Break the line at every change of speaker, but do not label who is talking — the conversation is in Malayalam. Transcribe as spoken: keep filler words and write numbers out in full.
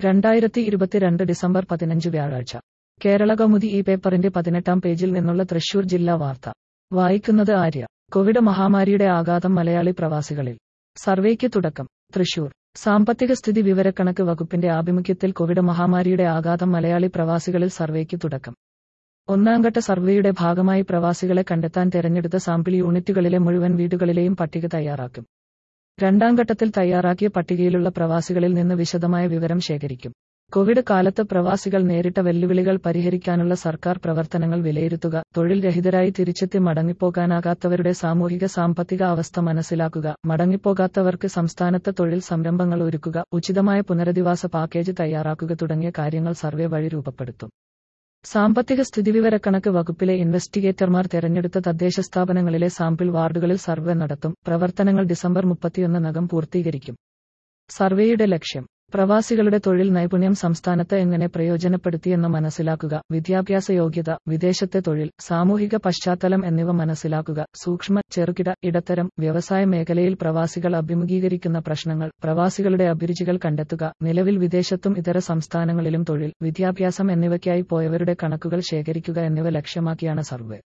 രണ്ടായിരത്തി ഇരുപത്തിരണ്ട് ഡിസംബർ പതിനഞ്ച് വ്യാഴാഴ്ച കേരളകൗമുദി ഈ പേപ്പറിന്റെ പതിനെട്ടാം പേജിൽ നിന്നുള്ള തൃശൂർ ജില്ലാ വാർത്ത വായിക്കുന്നത് ആര്യ. കോവിഡ് മഹാമാരിയുടെ ആഘാതം മലയാളി പ്രവാസികളിൽ. സർവേക്ക് തുടക്കം. തൃശൂർ. സാമ്പത്തിക സ്ഥിതി വിവരക്കണക്ക് വകുപ്പിന്റെ ആഭിമുഖ്യത്തിൽ കോവിഡ് മഹാമാരിയുടെ ആഘാതം മലയാളി പ്രവാസികളിൽ സർവേക്ക് തുടക്കം. ഒന്നാംഘട്ട സർവേയുടെ ഭാഗമായി പ്രവാസികളെ കണ്ടെത്താൻ തെരഞ്ഞെടുത്ത സാമ്പിൾ യൂണിറ്റുകളിലെ മുഴുവൻ വീടുകളിലെയും പട്ടിക തയ്യാറാക്കും. രണ്ടാം ഘട്ടത്തിൽ തയ്യാറാക്കിയ പട്ടികയിലുള്ള പ്രവാസികളിൽ നിന്ന് വിശദമായ വിവരം ശേഖരിക്കും. കോവിഡ് കാലത്ത് പ്രവാസികൾ നേരിട്ട വെല്ലുവിളികൾ പരിഹരിക്കാനുള്ള സർക്കാർ പ്രവർത്തനങ്ങൾ വിലയിരുത്തുക, തൊഴിൽ രഹിതരായി തിരിച്ചെത്തി മടങ്ങിപ്പോകാനാകാത്തവരുടെ സാമൂഹിക സാമ്പത്തിക അവസ്ഥ മനസ്സിലാക്കുക, മടങ്ങിപ്പോകാത്തവർക്ക് സംസ്ഥാനത്ത് തൊഴിൽ സംരംഭങ്ങൾ ഒരുക്കുക, ഉചിതമായ പുനരധിവാസ പാക്കേജ് തയ്യാറാക്കുക തുടങ്ങിയ കാര്യങ്ങൾ സർവേ വഴി രൂപപ്പെടുത്തും. സാമ്പത്തിക സ്ഥിതിവിവരക്കണക്ക് വകുപ്പിലെ ഇൻവെസ്റ്റിഗേറ്റർമാർ തെരഞ്ഞെടുത്ത തദ്ദേശ സ്ഥാപനങ്ങളിലെ സാമ്പിൾ വാർഡുകളിൽ സർവേ നടത്തും. പ്രവർത്തനങ്ങൾ ഡിസംബർ മുപ്പത്തിയൊന്നിനകം പൂർത്തീകരിക്കും. സർവേയുടെ ലക്ഷ്യം: പ്രവാസികളുടെ തൊഴിൽ നൈപുണ്യം സംസ്ഥാനത്ത് എങ്ങനെ പ്രയോജനപ്പെടുത്തിയെന്ന് മനസ്സിലാക്കുക, വിദ്യാഭ്യാസ യോഗ്യത, വിദേശത്തെ തൊഴിൽ, സാമൂഹിക പശ്ചാത്തലം എന്നിവ മനസ്സിലാക്കുക, സൂക്ഷ്മ, ചെറുകിട, ഇടത്തരം, വ്യവസായ മേഖലയിൽ പ്രവാസികൾ അഭിമുഖീകരിക്കുന്ന പ്രശ്നങ്ങൾ, പ്രവാസികളുടെ അഭിരുചികൾ കണ്ടെത്തുക, നിലവിൽ വിദേശത്തും ഇതര സംസ്ഥാനങ്ങളിലും തൊഴിൽ, വിദ്യാഭ്യാസം എന്നിവയ്ക്കായി പോയവരുടെ കണക്കുകൾ ശേഖരിക്കുക എന്നിവ ലക്ഷ്യമാക്കിയാണ് സർവേ.